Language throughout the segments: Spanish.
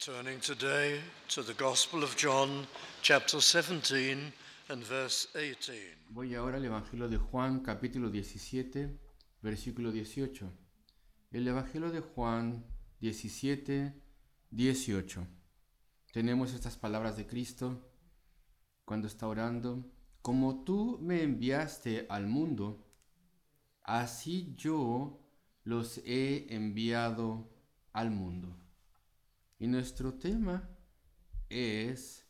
Turning today to the Gospel of John, chapter 17 and verse 18. Voy ahora al Evangelio de Juan, capítulo 17, versículo 18. El Evangelio de Juan 17, 18. Tenemos estas palabras de Cristo cuando está orando. Como tú me enviaste al mundo, así yo los he enviado al mundo. Y nuestro tema es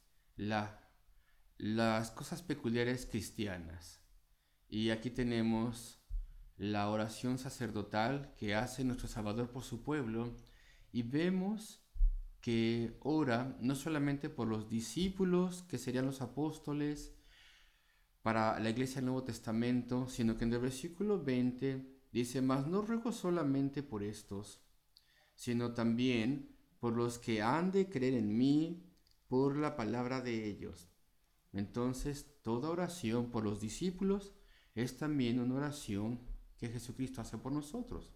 las cosas peculiares cristianas. Y aquí tenemos la oración sacerdotal que hace nuestro Salvador por su pueblo, y vemos que ora no solamente por los discípulos, que serían los apóstoles, para la iglesia del Nuevo Testamento, sino que en el versículo 20 dice: mas no ruego solamente por estos, sino también por los que han de creer en mí por la palabra de ellos. Entonces, toda oración por los discípulos es también una oración que Jesucristo hace por nosotros.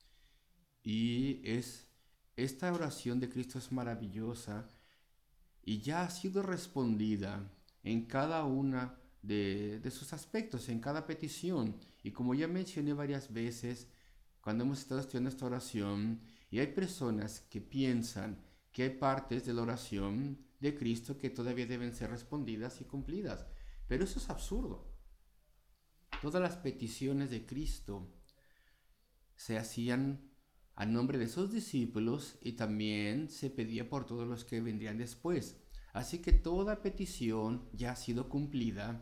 Y esta oración de Cristo es maravillosa y ya ha sido respondida en cada una de sus aspectos, en cada petición. Y como ya mencioné varias veces, cuando hemos estado estudiando esta oración, y hay personas que piensan que hay partes de la oración de Cristo que todavía deben ser respondidas y cumplidas. Pero eso es absurdo. Todas las peticiones de Cristo se hacían a nombre de sus discípulos y también se pedía por todos los que vendrían después. Así que toda petición ya ha sido cumplida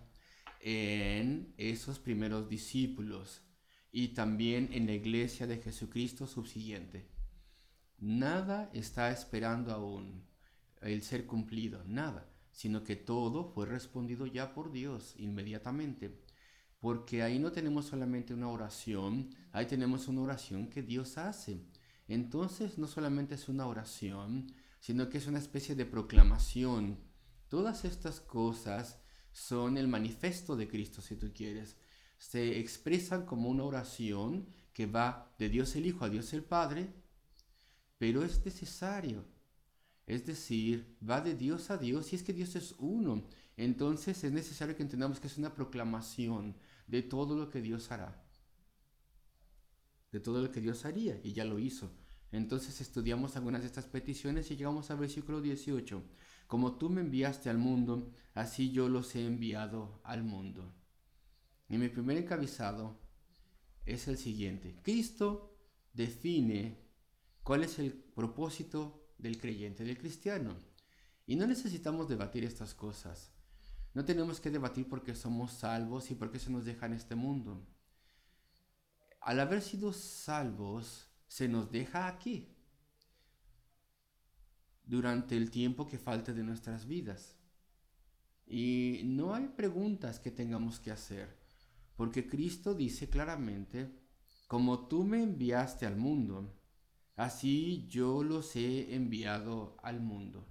en esos primeros discípulos y también en la iglesia de Jesucristo subsiguiente. Nada está esperando aún el ser cumplido, nada, sino que todo fue respondido ya por Dios inmediatamente. Porque ahí no tenemos solamente una oración, ahí tenemos una oración que Dios hace. Entonces no solamente es una oración, sino que es una especie de proclamación. Todas estas cosas son el manifiesto de Cristo, si tú quieres. Se expresan como una oración que va de Dios el Hijo a Dios el Padre, pero es necesario. Es decir, va de Dios a Dios, y es que Dios es uno. Entonces es necesario que entendamos que es una proclamación de todo lo que Dios hará, de todo lo que Dios haría, y ya lo hizo. Entonces estudiamos algunas de estas peticiones y llegamos al versículo 18. Como tú me enviaste al mundo, así yo los he enviado al mundo. Y mi primer encabezado es el siguiente. Cristo define cuál es el propósito del creyente, del cristiano. Y no necesitamos debatir estas cosas. No tenemos que debatir por qué somos salvos y por qué se nos deja en este mundo. Al haber sido salvos, se nos deja aquí durante el tiempo que falte de nuestras vidas. Y no hay preguntas que tengamos que hacer, porque Cristo dice claramente: como tú me enviaste al mundo, así yo los he enviado al mundo.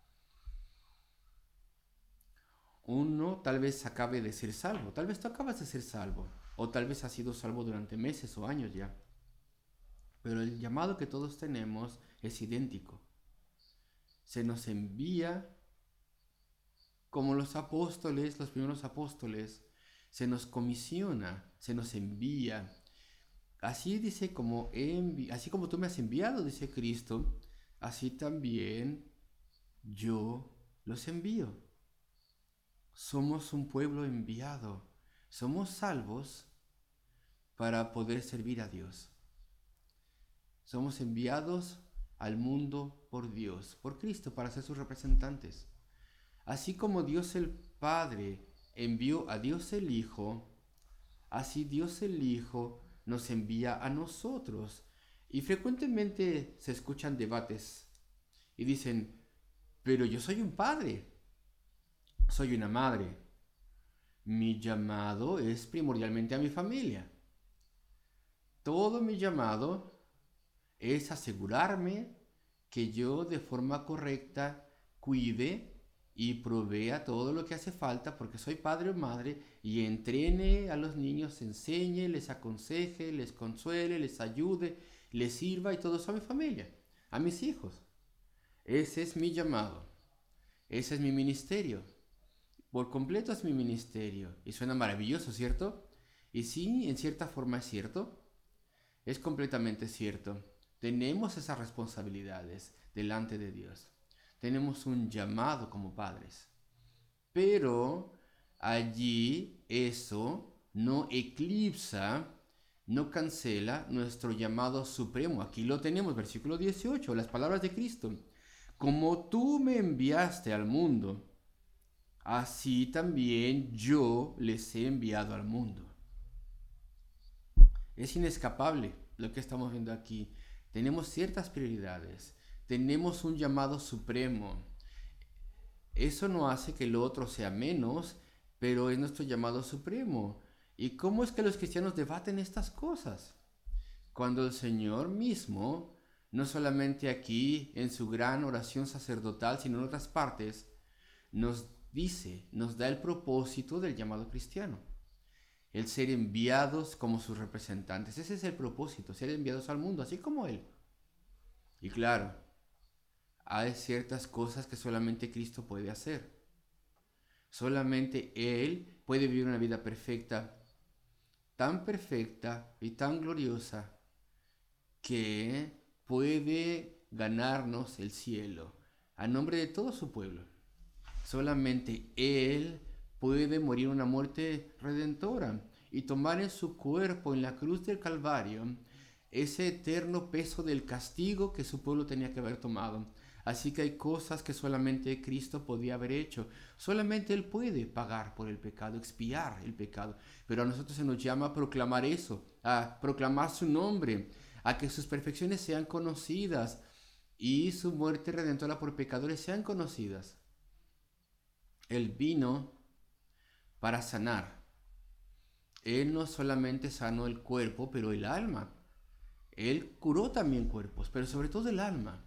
Uno tal vez acabe de ser salvo, tal vez tú acabas de ser salvo, o tal vez has sido salvo durante meses o años ya. Pero el llamado que todos tenemos es idéntico. Se nos envía como los apóstoles, los primeros apóstoles, se nos comisiona, se nos envía. Así dice, así como tú me has enviado, dice Cristo, así también yo los envío. Somos un pueblo enviado, somos salvos para poder servir a Dios. Somos enviados al mundo por Dios, por Cristo, para ser sus representantes. Así como Dios el Padre envió a Dios el Hijo, así Dios el Hijo nos envía a nosotros. Y frecuentemente se escuchan debates y dicen: pero yo soy un padre, soy una madre, mi llamado es primordialmente a mi familia. Todo mi llamado es asegurarme que yo de forma correcta cuide y provea todo lo que hace falta, porque soy padre o madre, y entrene a los niños, enseñe, les aconseje, les consuele, les ayude, les sirva, y todo eso a mi familia, a mis hijos. Ese es mi llamado. Ese es mi ministerio. Por completo es mi ministerio. Y suena maravilloso, ¿cierto? Y sí, en cierta forma es cierto. Es completamente cierto. Tenemos esas responsabilidades delante de Dios. Tenemos un llamado como padres. Pero allí eso no eclipsa, no cancela nuestro llamado supremo. Aquí lo tenemos, versículo 18, las palabras de Cristo. Como tú me enviaste al mundo, así también yo les he enviado al mundo. Es inescapable lo que estamos viendo aquí. Tenemos ciertas prioridades. Tenemos un llamado supremo. Eso no hace que lo otro sea menos, pero es nuestro llamado supremo. ¿Y cómo es que los cristianos debaten estas cosas? Cuando el Señor mismo, no solamente aquí en su gran oración sacerdotal, sino en otras partes, nos dice, nos da el propósito del llamado cristiano. El ser enviados como sus representantes. Ese es el propósito, ser enviados al mundo, así como Él. Y claro, hay ciertas cosas que solamente Cristo puede hacer. Solamente Él puede vivir una vida perfecta y tan gloriosa, que puede ganarnos el cielo a nombre de todo su pueblo. Solamente Él puede morir una muerte redentora y tomar en su cuerpo, en la cruz del Calvario, ese eterno peso del castigo que su pueblo tenía que haber tomado. Así que hay cosas que solamente Cristo podía haber hecho. Solamente Él puede pagar por el pecado, expiar el pecado. Pero a nosotros se nos llama a proclamar eso, a proclamar su nombre, a que sus perfecciones sean conocidas y su muerte redentora por pecadores sean conocidas. Él vino para sanar. Él no solamente sanó el cuerpo, pero el alma. Él curó también cuerpos, pero sobre todo el alma.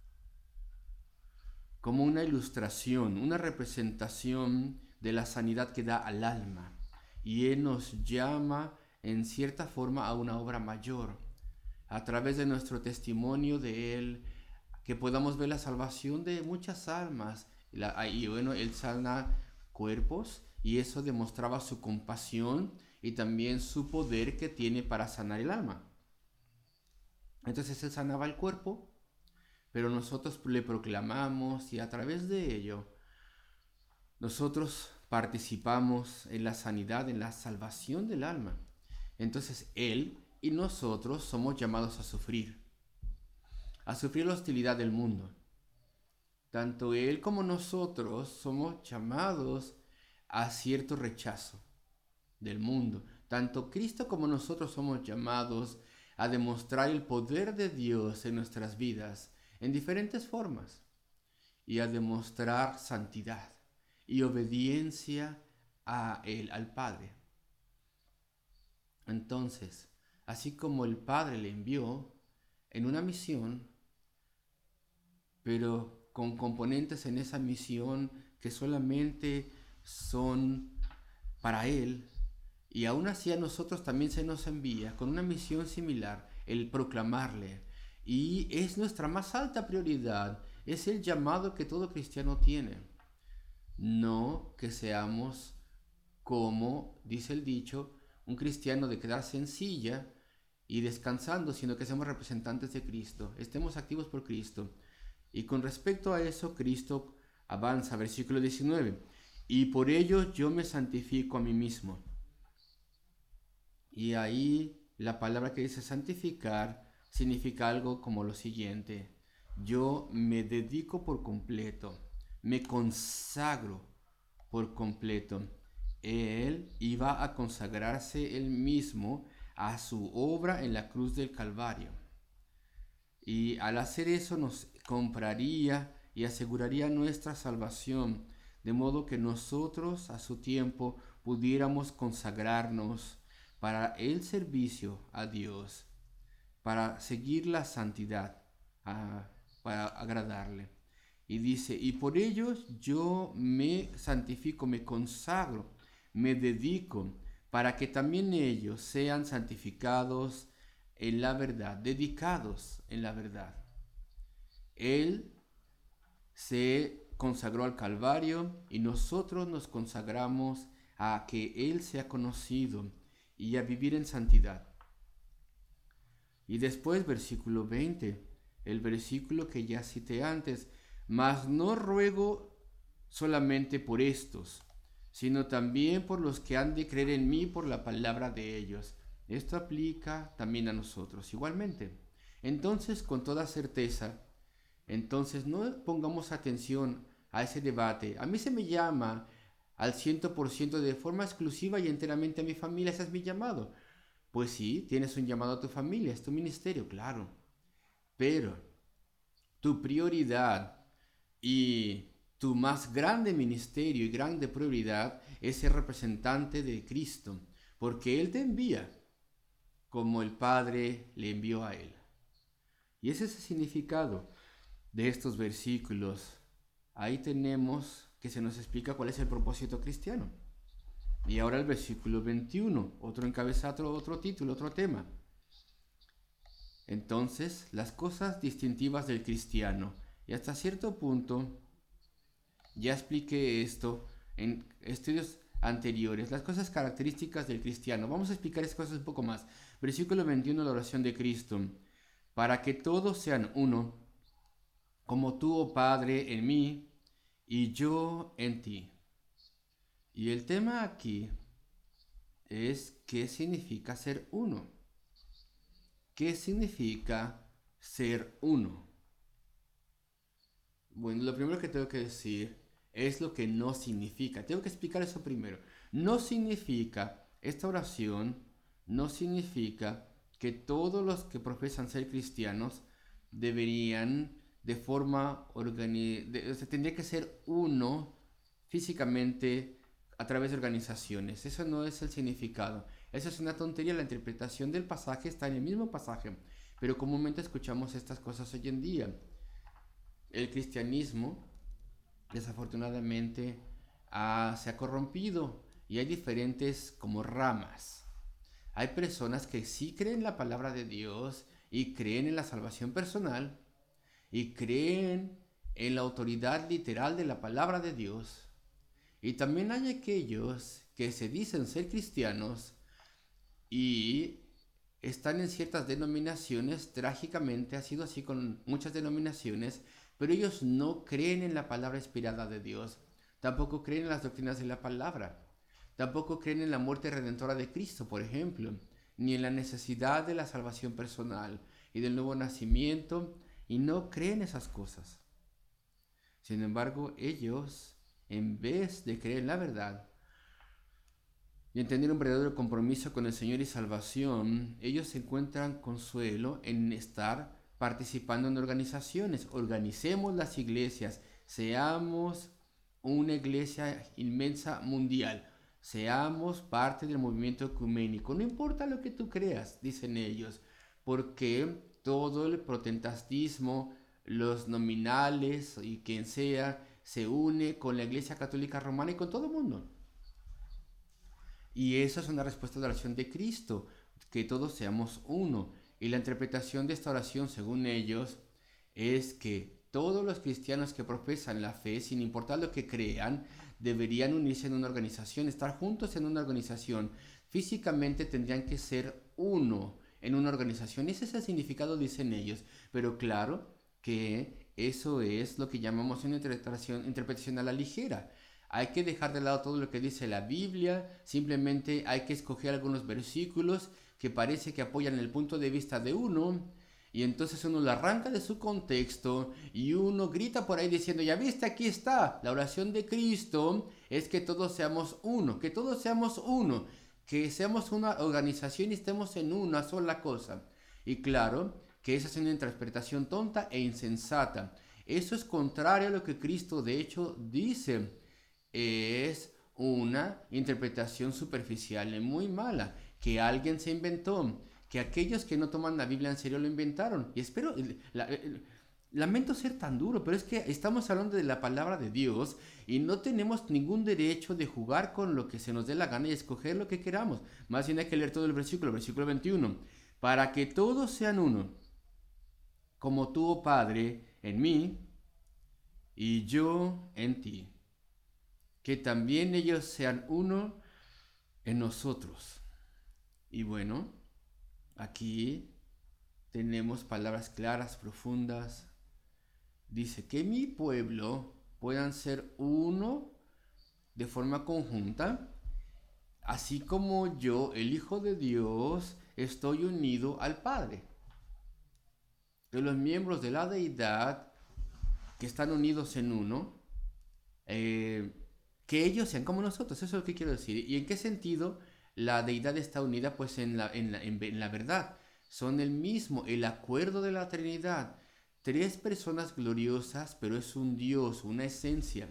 Como una ilustración, una representación de la sanidad que da al alma. Y Él nos llama en cierta forma a una obra mayor, a través de nuestro testimonio de Él, que podamos ver la salvación de muchas almas. Y bueno, Él sana cuerpos y eso demostraba su compasión y también su poder que tiene para sanar el alma. Entonces Él sanaba el cuerpo, pero nosotros le proclamamos y a través de ello nosotros participamos en la sanidad, en la salvación del alma. Entonces Él y nosotros somos llamados a sufrir la hostilidad del mundo. Tanto Él como nosotros somos llamados a cierto rechazo del mundo. Tanto Cristo como nosotros somos llamados a demostrar el poder de Dios en nuestras vidas en diferentes formas y a demostrar santidad y obediencia a Él, al Padre. Entonces, así como el Padre le envió en una misión, pero con componentes en esa misión que solamente son para Él, y aún así a nosotros también se nos envía con una misión similar, el proclamarle. Y es nuestra más alta prioridad, es el llamado que todo cristiano tiene. No que seamos, como dice el dicho, un cristiano de quedarse en silla y descansando, sino que seamos representantes de Cristo, estemos activos por Cristo. Y con respecto a eso, Cristo avanza, versículo 19, y por ello yo me santifico a mí mismo. Y ahí la palabra que dice santificar significa algo como lo siguiente: yo me dedico por completo, me consagro por completo. Él iba a consagrarse él mismo a su obra en la cruz del Calvario. Y al hacer eso nos compraría y aseguraría nuestra salvación, de modo que nosotros a su tiempo pudiéramos consagrarnos para el servicio a Dios, para seguir la santidad, para agradarle. Y dice, y por ello yo me santifico, me consagro, me dedico, para que también ellos sean santificados en la verdad, dedicados en la verdad. Él se consagró al Calvario y nosotros nos consagramos a que Él sea conocido y a vivir en santidad. Y después, versículo 20, el versículo que ya cité antes: mas no ruego solamente por estos, sino también por los que han de creer en mí por la palabra de ellos. Esto aplica también a nosotros igualmente. Entonces, con toda certeza, entonces no pongamos atención a ese debate. A mí se me llama al 100% de forma exclusiva y enteramente a mi familia. Ese es mi llamado. Pues sí, tienes un llamado a tu familia, es tu ministerio, claro. Pero tu prioridad y tu más grande ministerio y grande prioridad es ser representante de Cristo, porque Él te envía como el Padre le envió a Él. Y ese es el significado de estos versículos. Ahí tenemos que se nos explica cuál es el propósito cristiano. Y ahora el versículo 21, otro encabezado, otro título, otro tema. Entonces, las cosas distintivas del cristiano. Y hasta cierto punto, ya expliqué esto en estudios anteriores, las cosas características del cristiano. Vamos a explicar esas cosas un poco más. Versículo 21, la oración de Cristo. Para que todos sean uno, como tú, oh Padre, en mí y yo en ti. Y el tema aquí es qué significa ser uno. ¿Qué significa ser uno? Bueno, lo primero que tengo que decir es lo que no significa. Tengo que explicar eso primero. No significa, esta oración no significa que todos los que profesan ser cristianos deberían de forma tendría que ser uno físicamente a través de organizaciones. Eso no es el significado. Eso es una tontería. La interpretación del pasaje está en el mismo pasaje, pero comúnmente escuchamos estas cosas hoy en día. El cristianismo, desafortunadamente, se ha corrompido y hay diferentes como ramas. Hay personas que sí creen en la palabra de Dios y creen en la salvación personal y creen en la autoridad literal de la palabra de Dios. Y también hay aquellos que se dicen ser cristianos y están en ciertas denominaciones. Trágicamente ha sido así con muchas denominaciones, pero ellos no creen en la palabra inspirada de Dios, tampoco creen en las doctrinas de la palabra, tampoco creen en la muerte redentora de Cristo, por ejemplo, ni en la necesidad de la salvación personal y del nuevo nacimiento, y no creen esas cosas. Sin embargo, ellos, en vez de creer en la verdad y entender un verdadero compromiso con el Señor y salvación, ellos encuentran consuelo en estar participando en organizaciones. Organicemos las iglesias, seamos una iglesia inmensa mundial, seamos parte del movimiento ecuménico. No importa lo que tú creas, dicen ellos, porque todo el protestantismo, los nominales y quien sea, se une con la Iglesia Católica Romana y con todo el mundo. Y esa es una respuesta de la oración de Cristo, que todos seamos uno. Y la interpretación de esta oración, según ellos, es que todos los cristianos que profesan la fe, sin importar lo que crean, deberían unirse en una organización, estar juntos en una organización. Físicamente tendrían que ser uno en una organización. Ese es el significado, dicen ellos. Pero claro que eso es lo que llamamos una interpretación a la ligera. Hay que dejar de lado todo lo que dice la Biblia, simplemente hay que escoger algunos versículos que parece que apoyan el punto de vista de uno, y entonces uno lo arranca de su contexto y uno grita por ahí diciendo: ya viste, aquí está, la oración de Cristo es que todos seamos uno, que todos seamos uno, que seamos una organización y estemos en una sola cosa. Y claro que esa es una interpretación tonta e insensata. Eso es contrario a lo que Cristo de hecho dice. Es una interpretación superficial y muy mala que alguien se inventó, que aquellos que no toman la Biblia en serio lo inventaron. Y espero, lamento ser tan duro, pero es que estamos hablando de la palabra de Dios y no tenemos ningún derecho de jugar con lo que se nos dé la gana y escoger lo que queramos. Más bien hay que leer todo el versículo 21. Para que todos sean uno, como tú, oh Padre, en mí y yo en ti, que también ellos sean uno en nosotros. Y bueno, aquí tenemos palabras claras, profundas. Dice que mi pueblo puedan ser uno de forma conjunta, así como yo, el Hijo de Dios, estoy unido al Padre. Que los miembros de la deidad que están unidos en uno, que ellos sean como nosotros, eso es lo que quiero decir. ¿Y en qué sentido la deidad está unida? Pues en la verdad. Son el mismo, el acuerdo de la Trinidad. Tres personas gloriosas, pero es un Dios, una esencia,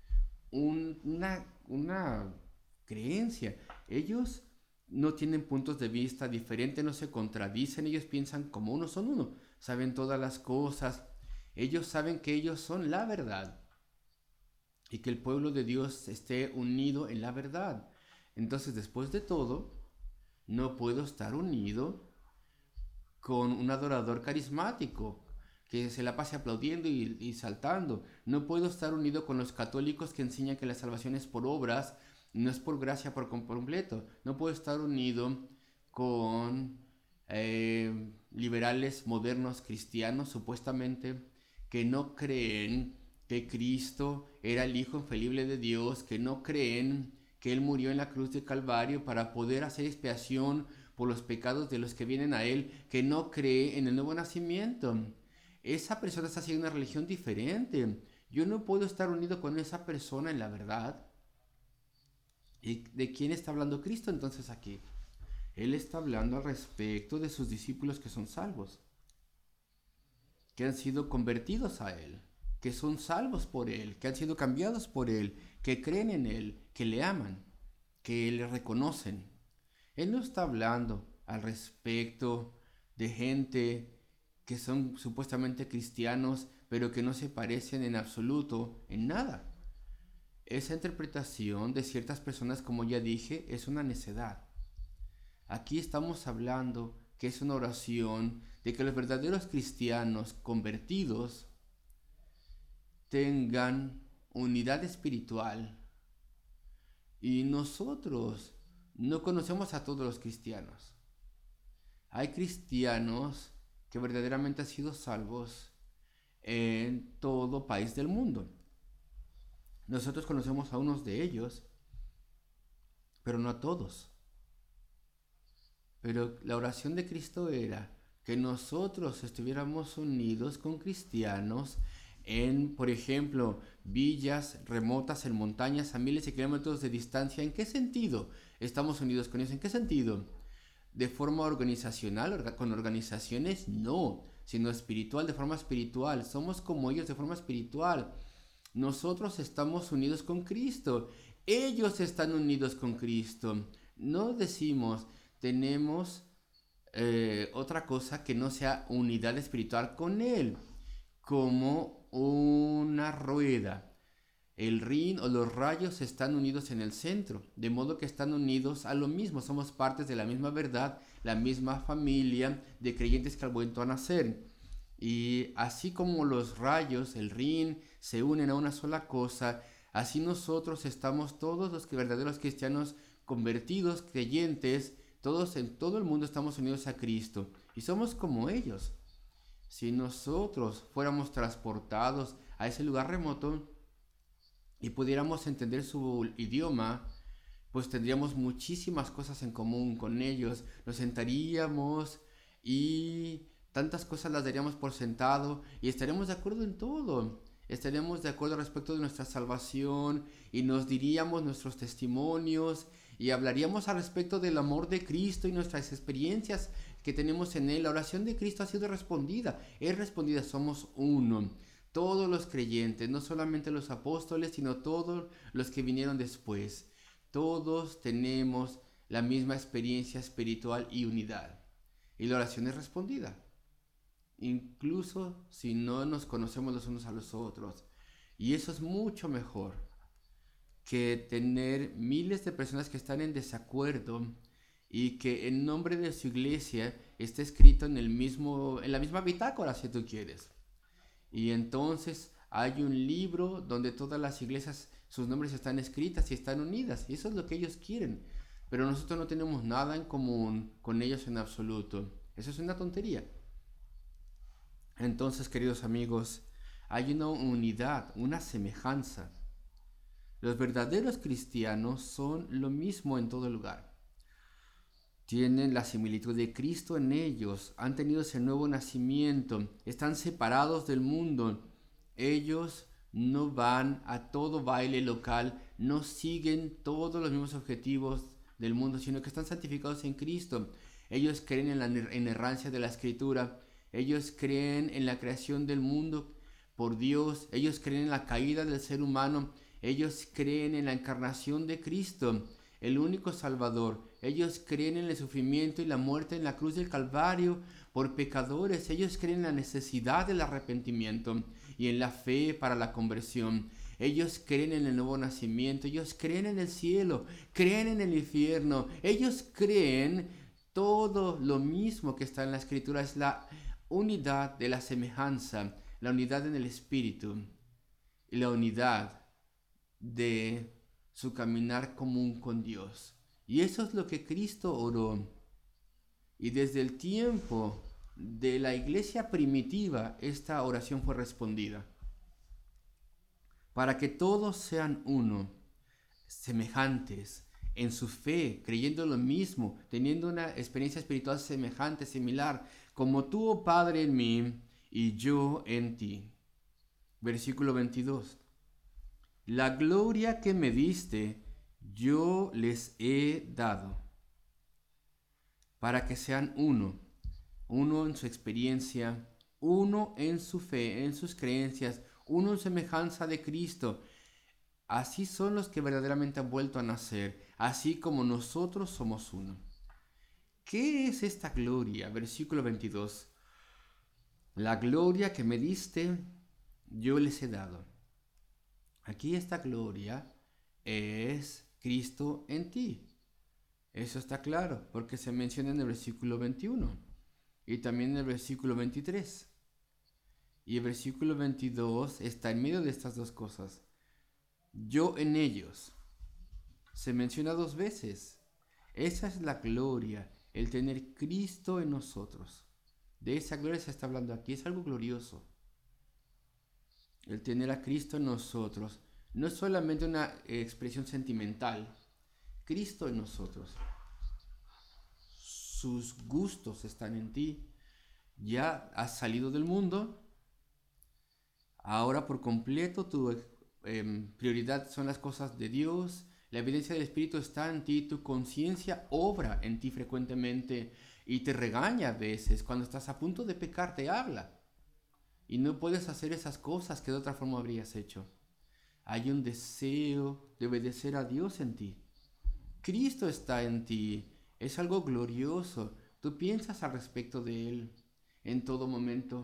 una creencia. Ellos no tienen puntos de vista diferentes, no se contradicen, ellos piensan como uno, son uno, saben todas las cosas, ellos saben que ellos son la verdad y que el pueblo de Dios esté unido en la verdad. Entonces, después de todo, no puedo estar unido con un adorador carismático que se la pase aplaudiendo y saltando. No puedo estar unido con los católicos que enseñan que la salvación es por obras, no es por gracia por completo. No puedo estar unido con liberales modernos cristianos, supuestamente, que no creen que Cristo era el Hijo infalible de Dios, que no creen que Él murió en la cruz de Calvario para poder hacer expiación por los pecados de los que vienen a Él, que no cree en el nuevo nacimiento. Esa persona está haciendo una religión diferente. Yo no puedo estar unido con esa persona en la verdad. ¿Y de quién está hablando Cristo entonces aquí? Él está hablando al respecto de sus discípulos que son salvos, que han sido convertidos a Él, que son salvos por Él, que han sido cambiados por Él, que creen en Él, que le aman, que le reconocen. Él no está hablando al respecto de gente que son supuestamente cristianos, pero que no se parecen en absoluto en nada. Esa interpretación de ciertas personas, como ya dije, es una necedad. Aquí estamos hablando que es una oración de que los verdaderos cristianos convertidos tengan unidad espiritual. Y nosotros no conocemos a todos los cristianos. Hay cristianos que verdaderamente han sido salvos en todo país del mundo. Nosotros conocemos a unos de ellos, pero no a todos. Pero la oración de Cristo era que nosotros estuviéramos unidos con cristianos en, por ejemplo, villas remotas, en montañas, a miles de kilómetros de distancia. ¿En qué sentido estamos unidos con ellos? ¿En qué sentido? ¿De forma organizacional, con organizaciones? No, sino espiritual, de forma espiritual. Somos como ellos de forma espiritual. Nosotros estamos unidos con Cristo. Ellos están unidos con Cristo. No decimos, tenemos otra cosa que no sea unidad espiritual con Él, como una rueda. El rin o los rayos están unidos en el centro, de modo que están unidos a lo mismo. Somos partes de la misma verdad, la misma familia de creyentes que han vuelto a nacer. Y así como los rayos, el rin, se unen a una sola cosa, así nosotros estamos todos los verdaderos cristianos convertidos, creyentes, todos en todo el mundo estamos unidos a Cristo y somos como ellos. Si nosotros fuéramos transportados a ese lugar remoto y pudiéramos entender su idioma, pues tendríamos muchísimas cosas en común con ellos. Nos sentaríamos y tantas cosas las daríamos por sentado y estaríamos de acuerdo en todo. Estaríamos de acuerdo respecto de nuestra salvación y nos diríamos nuestros testimonios y hablaríamos al respecto del amor de Cristo y nuestras experiencias que tenemos en Él. La oración de Cristo ha sido respondida. Es respondida, somos uno. Todos los creyentes, no solamente los apóstoles, sino todos los que vinieron después. Todos tenemos la misma experiencia espiritual y unidad. Y la oración es respondida. Incluso si no nos conocemos los unos a los otros. Y eso es mucho mejor que tener miles de personas que están en desacuerdo y que en nombre de su iglesia esté escrito en la misma bitácora, si tú quieres. Y entonces Hay un libro donde todas las iglesias, sus nombres están escritas y están unidas. Y eso es lo que ellos quieren. Pero nosotros no tenemos nada en común con ellos en absoluto. Eso es una tontería. Entonces, queridos amigos, hay una unidad, una semejanza. Los verdaderos cristianos son lo mismo en todo lugar. Tienen la similitud de Cristo en ellos, han tenido ese nuevo nacimiento, están separados del mundo. Ellos no van a todo baile local, no siguen todos los mismos objetivos del mundo, sino que están santificados en Cristo. Ellos creen en la inerrancia de la Escritura, ellos creen en la creación del mundo por Dios, ellos creen en la caída del ser humano, ellos creen en la encarnación de Cristo, el único Salvador. Ellos creen en el sufrimiento y la muerte en la cruz del Calvario por pecadores. Ellos creen en la necesidad del arrepentimiento y en la fe para la conversión. Ellos creen en el nuevo nacimiento. Ellos creen en el cielo, creen en el infierno. Ellos creen todo lo mismo que está en la Escritura. Es la unidad de la semejanza, la unidad en el Espíritu y la unidad de su caminar común con Dios. Y eso es lo que Cristo oró. Y desde el tiempo de la iglesia primitiva, esta oración fue respondida. Para que todos sean uno, semejantes en su fe, creyendo lo mismo, teniendo una experiencia espiritual semejante, similar, como tú, oh Padre, en mí y yo en ti. Versículo 22. La gloria que me diste, yo les he dado, para que sean uno en su experiencia, uno en su fe, en sus creencias, uno en semejanza de Cristo. Así son los que verdaderamente han vuelto a nacer, así como nosotros somos uno. ¿Qué es esta gloria? Versículo 22. La gloria que me diste, yo les he dado. Aquí esta gloria es Cristo en ti. Eso está claro, porque se menciona en el versículo 21 y también en el versículo 23. Y el versículo 22 está en medio de estas dos cosas. Yo en ellos. Se menciona dos veces. Esa es la gloria, el tener Cristo en nosotros. De esa gloria se está hablando aquí, es algo glorioso. El tener a Cristo en nosotros no es solamente una expresión sentimental. Cristo en nosotros. Sus gustos están en ti. Ya has salido del mundo. Ahora por completo tu prioridad son las cosas de Dios. La evidencia del Espíritu está en ti. Tu conciencia obra en ti frecuentemente y te regaña a veces. Cuando estás a punto de pecar te habla. Y no puedes hacer esas cosas que de otra forma habrías hecho. Hay un deseo de obedecer a Dios en ti. Cristo está en ti. Es algo glorioso. Tú piensas al respecto de Él en todo momento.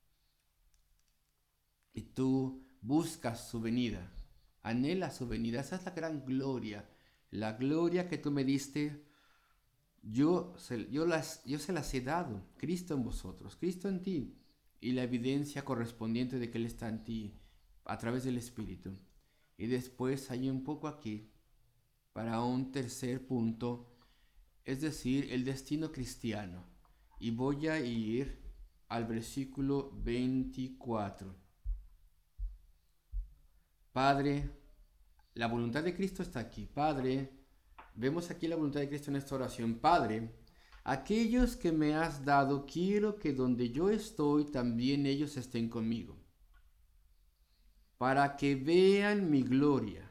Y tú buscas su venida. Anhelas su venida. Esa es la gran gloria. La gloria que tú me diste, yo se las he dado. Cristo en vosotros. Cristo en ti. Y la evidencia correspondiente de que Él está en ti a través del Espíritu. Y después hay un poco aquí para un tercer punto, es decir, el destino cristiano. Y voy a ir al versículo 24. Padre, la voluntad de Cristo está aquí. Padre, vemos aquí la voluntad de Cristo en esta oración. Padre, aquellos que me has dado, quiero que donde yo estoy, también ellos estén conmigo, para que vean mi gloria.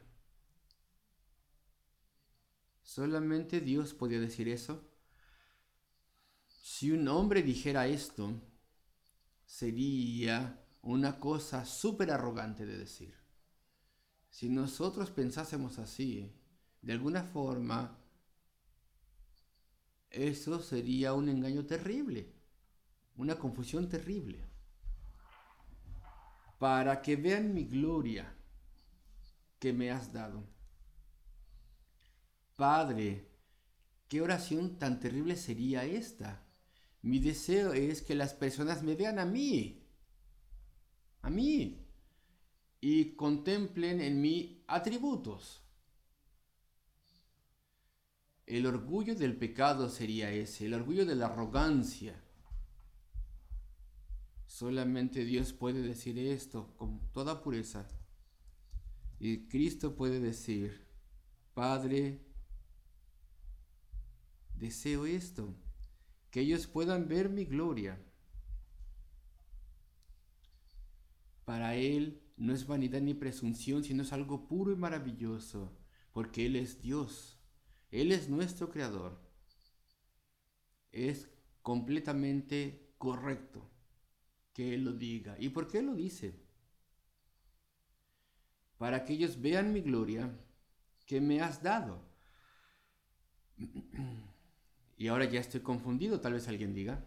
Solamente Dios podía decir eso. Si un hombre dijera esto, sería una cosa súper arrogante de decir. Si nosotros pensásemos así, de alguna forma, eso sería un engaño terrible, una confusión terrible. Para que vean mi gloria que me has dado. Padre, ¿qué oración tan terrible sería esta? Mi deseo es que las personas me vean a mí. A mí. y contemplen en mí atributos. El orgullo del pecado sería ese, el orgullo de la arrogancia. Solamente Dios puede decir esto con toda pureza. Y Cristo puede decir, Padre, deseo esto, que ellos puedan ver mi gloria. Para Él no es vanidad ni presunción, sino es algo puro y maravilloso, porque Él es Dios. Él es nuestro Creador. Es completamente correcto que Él lo diga. ¿Y por qué lo dice? Para que ellos vean mi gloria que me has dado. Y ahora ya estoy confundido, tal vez alguien diga.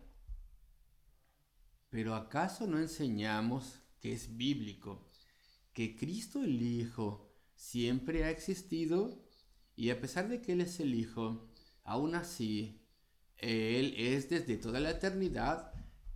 ¿Pero acaso no enseñamos que es bíblico, que Cristo el Hijo siempre ha existido y a pesar de que Él es el Hijo, aún así, Él es desde toda la eternidad,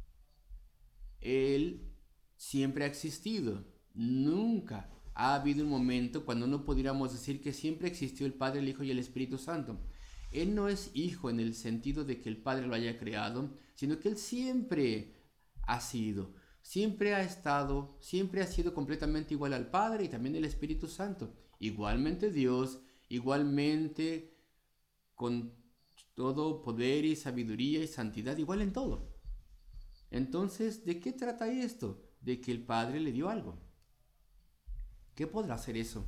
Él siempre ha existido? Nunca ha habido un momento cuando no pudiéramos decir que siempre existió el Padre, el Hijo y el Espíritu Santo. Él no es hijo en el sentido de que el Padre lo haya creado, sino que Él siempre ha sido, siempre ha estado, siempre ha sido completamente igual al Padre y también el Espíritu Santo. Igualmente Dios, igualmente con todo poder y sabiduría y santidad, igual en todo. Entonces, ¿de qué trata esto? De que el Padre le dio algo. ¿Qué podrá ser eso?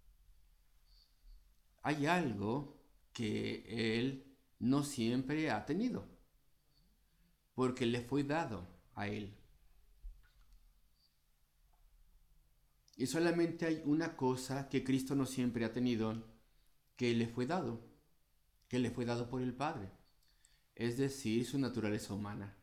Hay algo que Él no siempre ha tenido, porque le fue dado a Él. Y solamente hay una cosa que Cristo no siempre ha tenido, que le fue dado por el Padre, es decir, su naturaleza humana.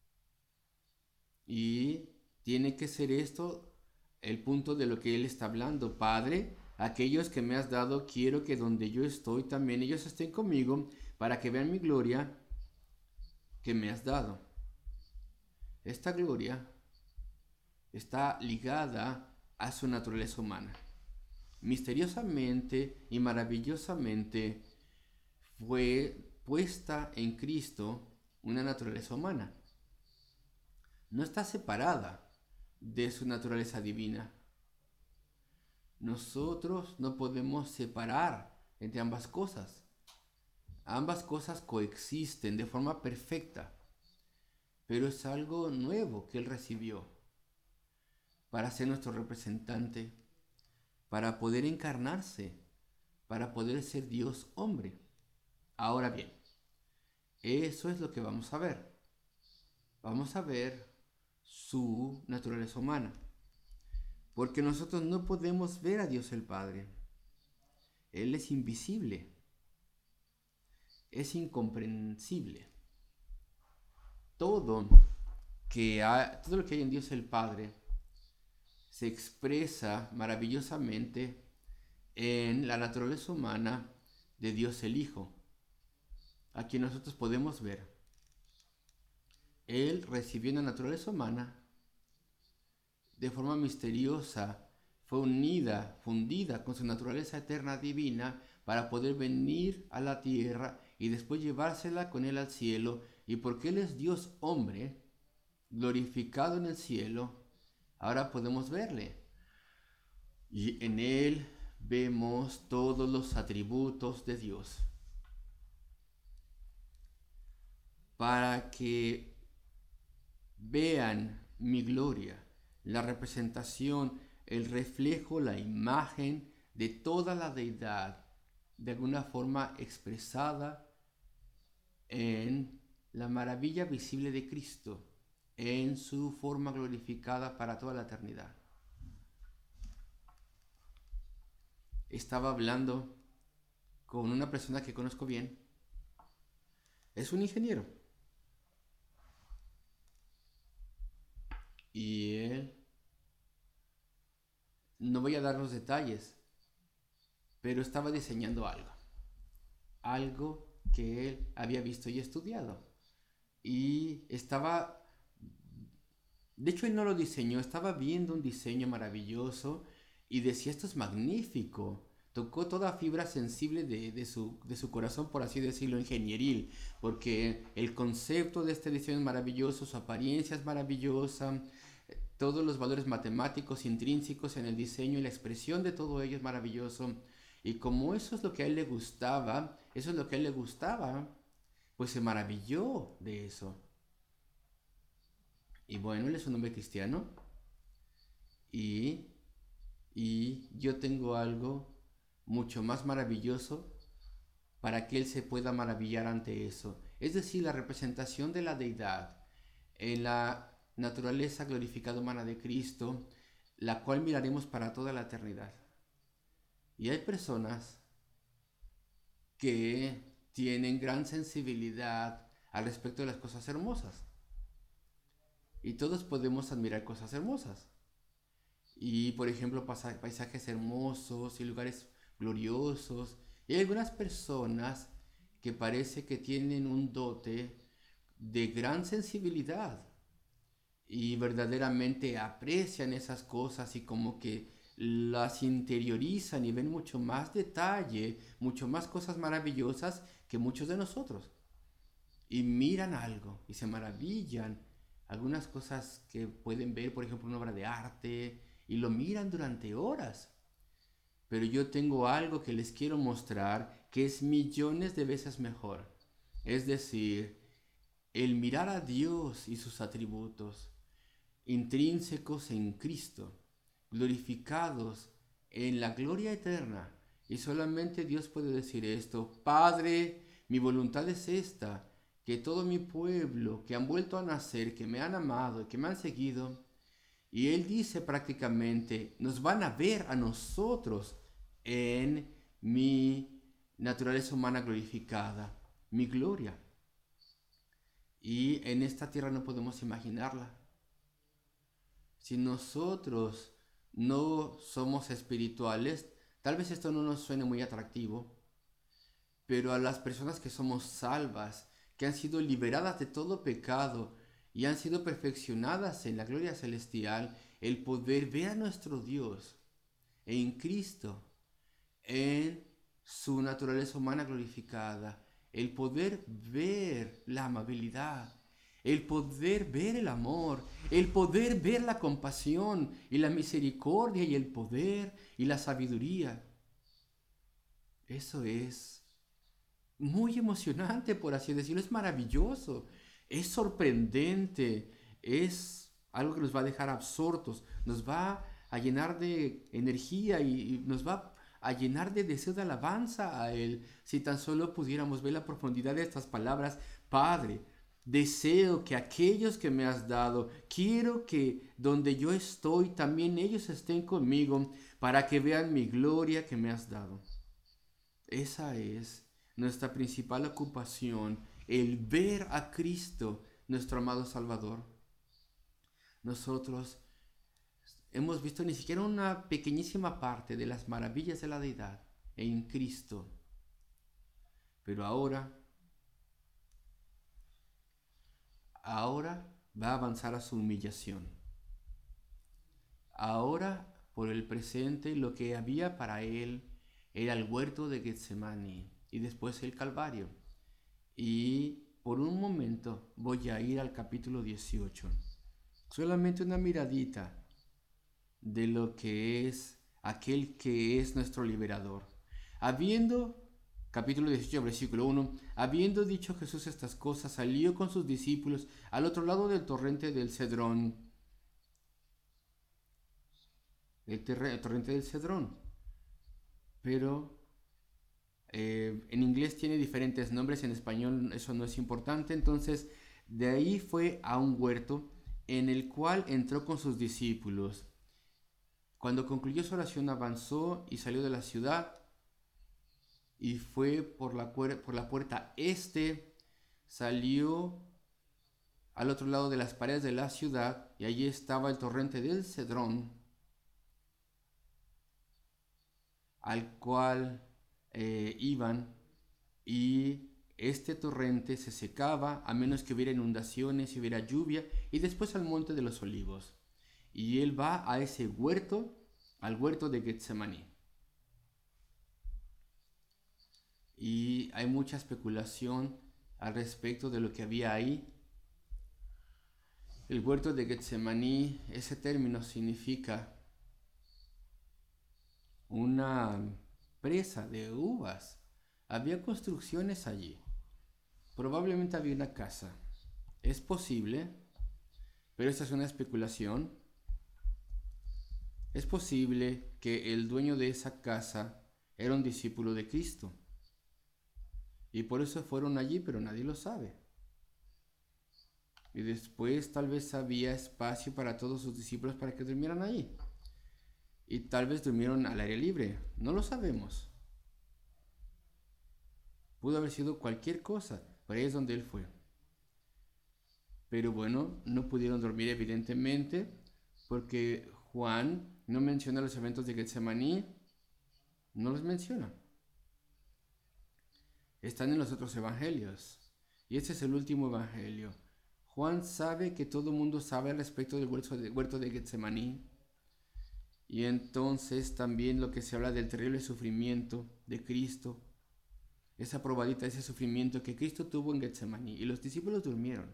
Y tiene que ser esto el punto de lo que Él está hablando. Padre, aquellos que me has dado, quiero que donde yo estoy también ellos estén conmigo para que vean mi gloria que me has dado. Esta gloria está ligada a su naturaleza humana. Misteriosamente y maravillosamente fue puesta en Cristo una naturaleza humana. No está separada de su naturaleza divina. Nosotros no podemos separar entre ambas cosas. Ambas cosas coexisten de forma perfecta, pero es algo nuevo que Él recibió para ser nuestro representante, para poder encarnarse, para poder ser Dios hombre. Ahora bien, eso es lo que vamos a ver. Vamos a ver su naturaleza humana, porque nosotros no podemos ver a Dios el Padre. Él es invisible, es incomprensible. Todo lo que hay en Dios el Padre se expresa maravillosamente en la naturaleza humana de Dios el Hijo, a quien nosotros podemos ver. Él recibió una naturaleza humana de forma misteriosa, fue fundida con su naturaleza eterna divina para poder venir a la tierra y después llevársela con Él al cielo. Y porque Él es Dios hombre, glorificado en el cielo, ahora podemos verle. Y en Él vemos todos los atributos de Dios. Para que vean mi gloria, la representación, el reflejo, la imagen de toda la deidad, de alguna forma expresada en la maravilla visible de Cristo, en su forma glorificada para toda la eternidad. Estaba hablando con una persona que conozco bien. Es un ingeniero. Y él, no voy a dar los detalles, pero estaba diseñando algo que él había visto y estudiado. Y de hecho él no lo diseñó, estaba viendo un diseño maravilloso y decía, esto es magnífico. Tocó toda fibra sensible de su corazón, por así decirlo, ingenieril, porque el concepto de este diseño es maravilloso, su apariencia es maravillosa, todos los valores matemáticos intrínsecos en el diseño y la expresión de todo ello es maravilloso. Y como eso es lo que a él le gustaba, pues se maravilló de eso. Y bueno, él es un hombre cristiano y, y yo tengo algo mucho más maravilloso para que él se pueda maravillar ante eso. Es decir, la representación de la deidad en la naturaleza glorificada humana de Cristo, la cual miraremos para toda la eternidad. Y hay personas que tienen gran sensibilidad al respecto de las cosas hermosas. Y todos podemos admirar cosas hermosas. Y por ejemplo, paisajes hermosos y lugares gloriosos. Y hay algunas personas que parece que tienen un dote de gran sensibilidad y verdaderamente aprecian esas cosas y como que las interiorizan y ven mucho más detalle, mucho más cosas maravillosas que muchos de nosotros. Y miran algo y se maravillan. Algunas cosas que pueden ver, por ejemplo, una obra de arte, y lo miran durante horas. Pero yo tengo algo que les quiero mostrar que es millones de veces mejor. Es decir, el mirar a Dios y sus atributos intrínsecos en Cristo, glorificados en la gloria eterna. Y solamente Dios puede decir esto: Padre, mi voluntad es esta, que todo mi pueblo que han vuelto a nacer, que me han amado, que me han seguido, y Él dice prácticamente, nos van a ver a nosotros en mi naturaleza humana glorificada, mi gloria. Y en esta tierra no podemos imaginarla. Si nosotros no somos espirituales, tal vez esto no nos suene muy atractivo, pero a las personas que somos salvas, que han sido liberadas de todo pecado y han sido perfeccionadas en la gloria celestial, el poder ver a nuestro Dios en Cristo, en su naturaleza humana glorificada, el poder ver la amabilidad, el poder ver el amor, el poder ver la compasión y la misericordia y el poder y la sabiduría. Eso es muy emocionante, por así decirlo, es maravilloso, es sorprendente, es algo que nos va a dejar absortos, nos va a llenar de energía y nos va a llenar de deseo de alabanza a Él. Si tan solo pudiéramos ver la profundidad de estas palabras: Padre, deseo que aquellos que me has dado, quiero que donde yo estoy también ellos estén conmigo para que vean mi gloria que me has dado. Esa es nuestra principal ocupación, el ver a Cristo, nuestro amado Salvador. Nosotros hemos visto ni siquiera una pequeñísima parte de las maravillas de la deidad en Cristo. Pero ahora va a avanzar a su humillación. Ahora, por el presente, lo que había para él era el huerto de Getsemaní y después el Calvario. Y por un momento voy a ir al capítulo 18. Solamente una miradita de lo que es aquel que es nuestro liberador. Capítulo 18, versículo 1, habiendo dicho Jesús estas cosas, salió con sus discípulos al otro lado del torrente del Cedrón. El torrente del Cedrón. Pero en inglés tiene diferentes nombres, en español eso no es importante. Entonces, de ahí fue a un huerto en el cual entró con sus discípulos. Cuando concluyó su oración, avanzó y salió de la ciudad y fue por la puerta este, salió al otro lado de las paredes de la ciudad y allí estaba el torrente del Cedrón, al cual iban, y este torrente se secaba a menos que hubiera inundaciones y hubiera lluvia, y después al monte de los olivos. Y él va a ese huerto al huerto de Getsemaní. Y hay mucha especulación al respecto de lo que había ahí. El huerto de Getsemaní, ese término significa una presa de uvas. Había construcciones allí. Probablemente había una casa. Es posible, pero esta es una especulación. Es posible que el dueño de esa casa era un discípulo de Cristo. Y por eso fueron allí, pero nadie lo sabe. Y después tal vez había espacio para todos sus discípulos para que durmieran allí. Y tal vez durmieron al aire libre. No lo sabemos. Pudo haber sido cualquier cosa, pero ahí es donde él fue. Pero bueno, no pudieron dormir evidentemente, porque Juan no menciona los eventos de Getsemaní, no los menciona. Están en los otros evangelios, y este es el último evangelio. Juan sabe que todo el mundo sabe al respecto del huerto de Getsemaní, y entonces también lo que se habla del terrible sufrimiento de Cristo, esa probadita, ese sufrimiento que Cristo tuvo en Getsemaní, y los discípulos durmieron.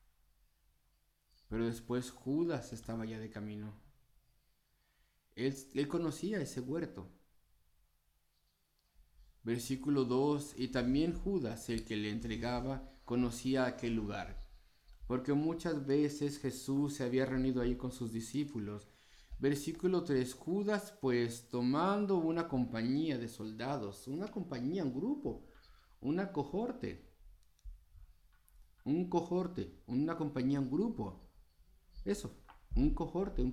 Pero después Judas estaba ya de camino. Él conocía ese huerto. Versículo 2, y también Judas, el que le entregaba, conocía aquel lugar, porque muchas veces Jesús se había reunido ahí con sus discípulos. Versículo 3, Judas pues tomando una compañía de soldados, una compañía, un grupo, una cohorte, una compañía, un grupo, eso, un cohorte,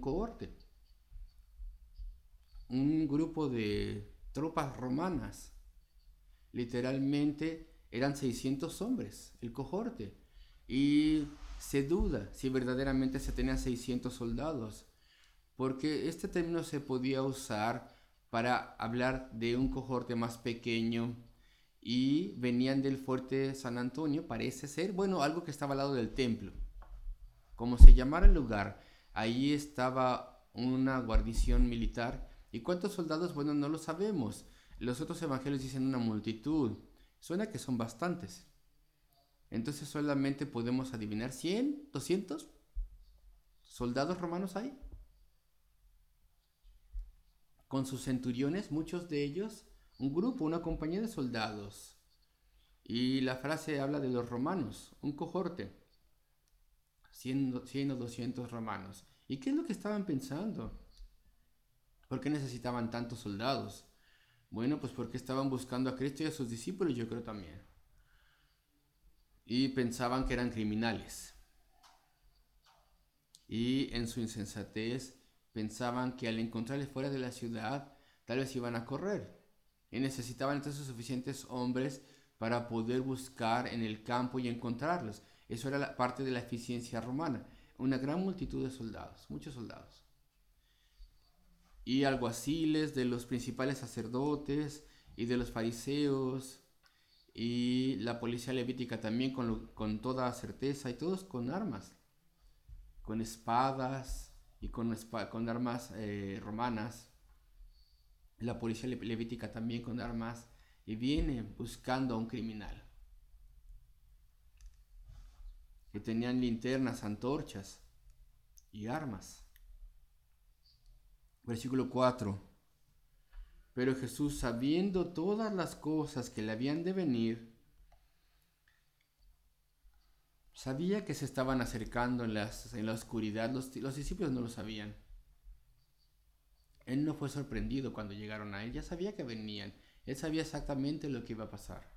un grupo de tropas romanas. Literalmente eran 600 hombres, el cohorte. Y se duda si verdaderamente se tenían 600 soldados, porque este término se podía usar para hablar de un cohorte más pequeño y venían del fuerte San Antonio, parece ser, bueno, algo que estaba al lado del templo. Como se llamara el lugar, ahí estaba una guarnición militar. ¿Y cuántos soldados? Bueno, no lo sabemos. Los otros evangelios dicen una multitud. Suena que son bastantes. Entonces solamente podemos adivinar 100, 200 soldados romanos hay. Con sus centuriones, muchos de ellos, un grupo, una compañía de soldados. Y la frase habla de los romanos, un cohorte, 100 o 200 romanos. ¿Y qué es lo que estaban pensando? ¿Por qué necesitaban tantos soldados? Bueno, pues porque estaban buscando a Cristo y a sus discípulos, yo creo también. Y pensaban que eran criminales. Y en su insensatez pensaban que al encontrarles fuera de la ciudad, tal vez iban a correr. Y necesitaban entonces suficientes hombres para poder buscar en el campo y encontrarlos. Eso era la parte de la eficiencia romana. Una gran multitud de soldados, muchos soldados. Y alguaciles de los principales sacerdotes y de los fariseos y la policía levítica también con toda certeza, y todos con armas, con espadas y con armas romanas. La policía levítica también con armas, y viene buscando a un criminal. Que tenían linternas, antorchas y armas. Versículo 4. Pero Jesús, sabiendo todas las cosas que le habían de venir, sabía que se estaban acercando en la oscuridad. Los discípulos no lo sabían. Él no fue sorprendido cuando llegaron a él. Ya sabía que venían. Él sabía exactamente lo que iba a pasar.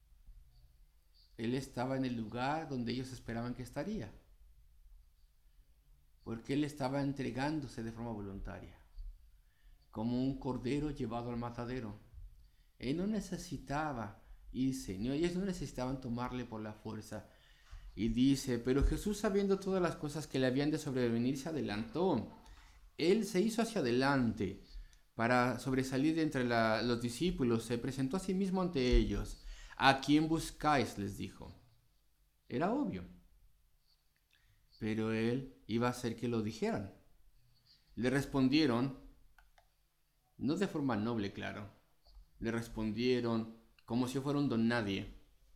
Él estaba en el lugar donde ellos esperaban que estaría. Porque él estaba entregándose de forma voluntaria, como un cordero llevado al matadero. Él no necesitaba irse, ni ellos no necesitaban tomarle por la fuerza. Y dice, pero Jesús, sabiendo todas las cosas que le habían de sobrevenir, se adelantó. Él se hizo hacia adelante para sobresalir de entre los discípulos. Se presentó a sí mismo ante ellos. ¿A quién buscáis?, les dijo. Era obvio. Pero él iba a hacer que lo dijeran. Le respondieron, no de forma noble, claro. Le respondieron como si fuera un don nadie,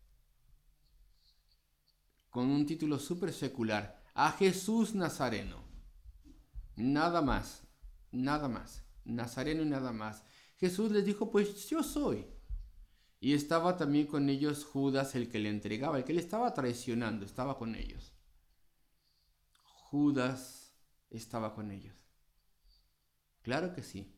con un título súper secular, a Jesús Nazareno. Nada más, nada más, Nazareno y nada más. Jesús les dijo, pues yo soy. Y estaba también con ellos Judas, el que le entregaba, el que le estaba traicionando, estaba con ellos. Judas estaba con ellos. Claro que sí.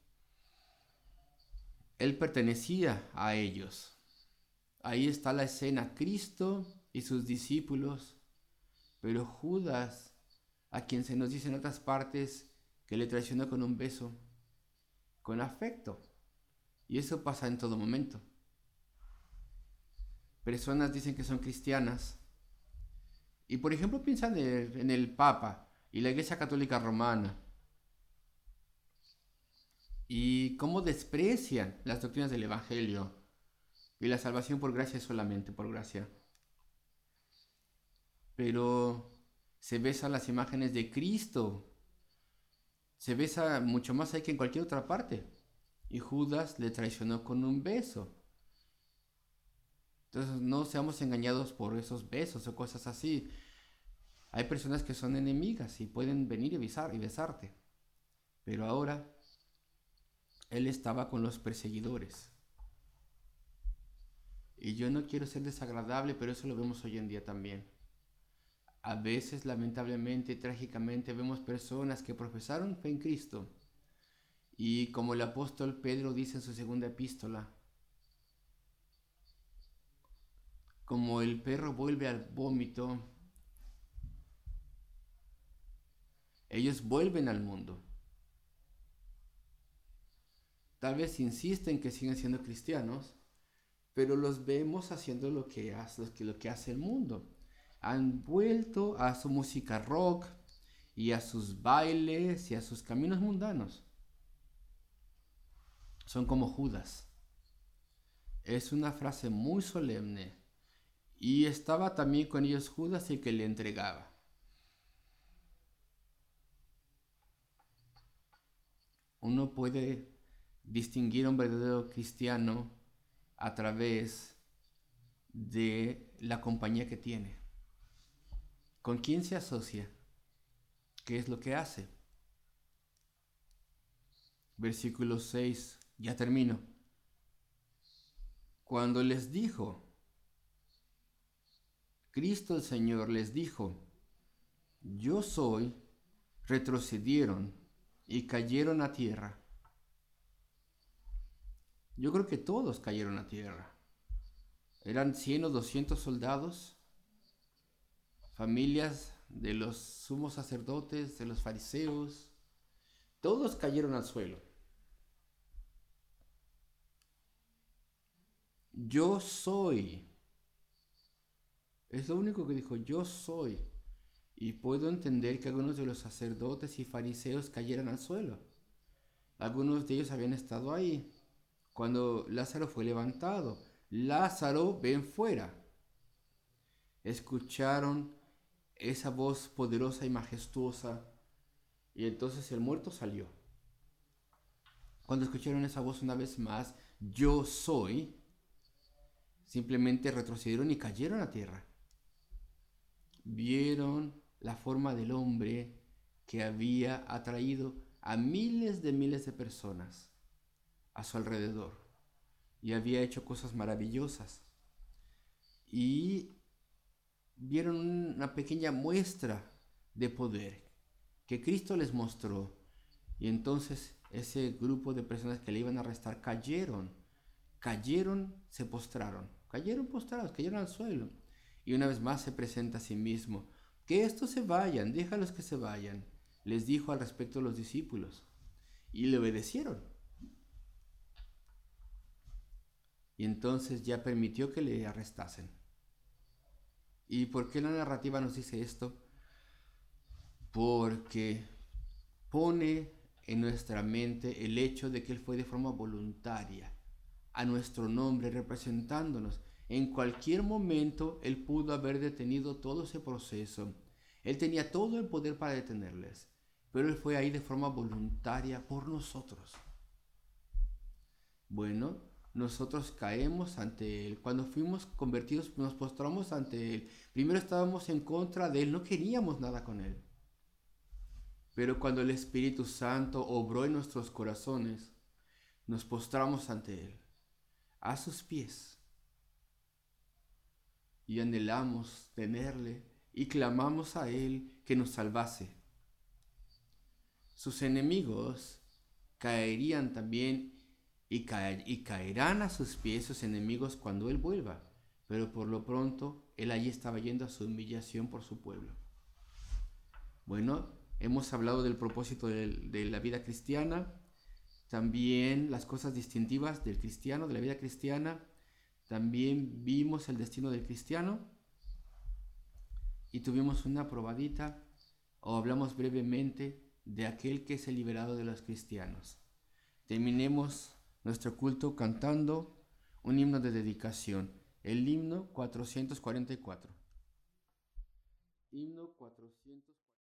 Él pertenecía a ellos. Ahí está la escena, Cristo y sus discípulos, pero Judas, a quien se nos dice en otras partes que le traicionó con un beso, con afecto. Y eso pasa en todo momento. Personas dicen que son cristianas y por ejemplo piensan en el Papa y la Iglesia Católica Romana y cómo desprecian las doctrinas del Evangelio y la salvación por gracia es solamente por gracia. Pero se besan las imágenes de Cristo, se besa mucho más ahí que en cualquier otra parte. Y Judas le traicionó con un beso. Entonces no seamos engañados por esos besos o cosas así. Hay personas que son enemigas y pueden venir y besarte. Pero ahora él estaba con los perseguidores. Y yo no quiero ser desagradable, pero eso lo vemos hoy en día también. A veces, lamentablemente, trágicamente, vemos personas que profesaron fe en Cristo. Y como el apóstol Pedro dice en su segunda epístola, como el perro vuelve al vómito, ellos vuelven al mundo. Tal vez insisten que siguen siendo cristianos, pero los vemos haciendo lo que hace el mundo. Han vuelto a su música rock y a sus bailes y a sus caminos mundanos. Son como Judas. Es una frase muy solemne. Y estaba también con ellos Judas, el que le entregaba. Uno puede distinguir a un verdadero cristiano a través de la compañía que tiene. ¿Con quién se asocia? ¿Qué es lo que hace? Versículo 6, ya termino. Cuando les dijo, Cristo el Señor les dijo, yo soy, retrocedieron y cayeron a tierra. Yo creo que todos cayeron a tierra. Eran 100 o 200 soldados, familias de los sumos sacerdotes, de los fariseos, todos cayeron al suelo. Yo soy. Es lo único que dijo, yo soy. Y puedo entender que algunos de los sacerdotes y fariseos cayeran al suelo. Algunos de ellos habían estado ahí cuando Lázaro fue levantado. Lázaro, ven fuera. Escucharon esa voz poderosa y majestuosa y entonces el muerto salió. Cuando escucharon esa voz una vez más, yo soy, simplemente retrocedieron y cayeron a tierra. Vieron la forma del hombre que había atraído a miles de personas a su alrededor y había hecho cosas maravillosas. Y vieron una pequeña muestra de poder que Cristo les mostró. Y entonces ese grupo de personas que le iban a arrestar cayeron, se postraron, cayeron postrados, cayeron al suelo. Y una vez más se presenta a sí mismo. Que estos se vayan, déjalos que se vayan, les dijo al respecto a los discípulos. Y le obedecieron. Y entonces ya permitió que le arrestasen. ¿Y por qué la narrativa nos dice esto? Porque pone en nuestra mente el hecho de que Él fue de forma voluntaria, a nuestro nombre, representándonos. En cualquier momento Él pudo haber detenido todo ese proceso. Él tenía todo el poder para detenerles, pero Él fue ahí de forma voluntaria por nosotros. Bueno, nosotros caemos ante Él. Cuando fuimos convertidos, nos postramos ante Él. Primero estábamos en contra de Él, no queríamos nada con Él. Pero cuando el Espíritu Santo obró en nuestros corazones, nos postramos ante Él, a sus pies, y anhelamos tenerle y clamamos a Él que nos salvase. Sus enemigos caerían también y caerán a sus pies sus enemigos cuando Él vuelva, pero por lo pronto Él allí estaba yendo a su humillación por su pueblo. Bueno, hemos hablado del propósito de la vida cristiana, también las cosas distintivas del cristiano, de la vida cristiana, también vimos el destino del cristiano y tuvimos una probadita o hablamos brevemente de aquel que es el liberado de los cristianos. Terminemos nuestro culto cantando un himno de dedicación, el himno 444. Himno 444.